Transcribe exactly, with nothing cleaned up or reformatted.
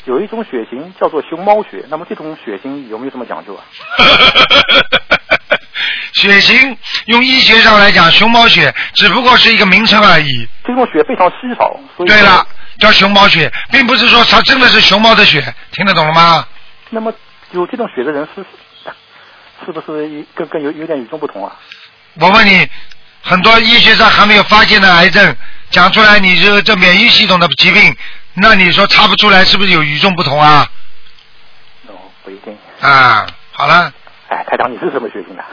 有一种血型叫做熊猫血，那么这种血型有没有什么讲究啊？ 血型用医学上来讲，熊猫血只不过是一个名称而已。 这种血非常稀少，所以对了，叫熊猫血，并不是说它真的是熊猫的血，听得懂了吗？ 那么有这种血的人是是不是跟跟有有点与众不同啊？ 我问你，很多医学上还没有发现的癌症，讲出来你这这免疫系统的疾病，那你说查不出来是不是有与众不同啊？ 哦，不一定。 啊，好了。 哎，台长，你是什么血型的？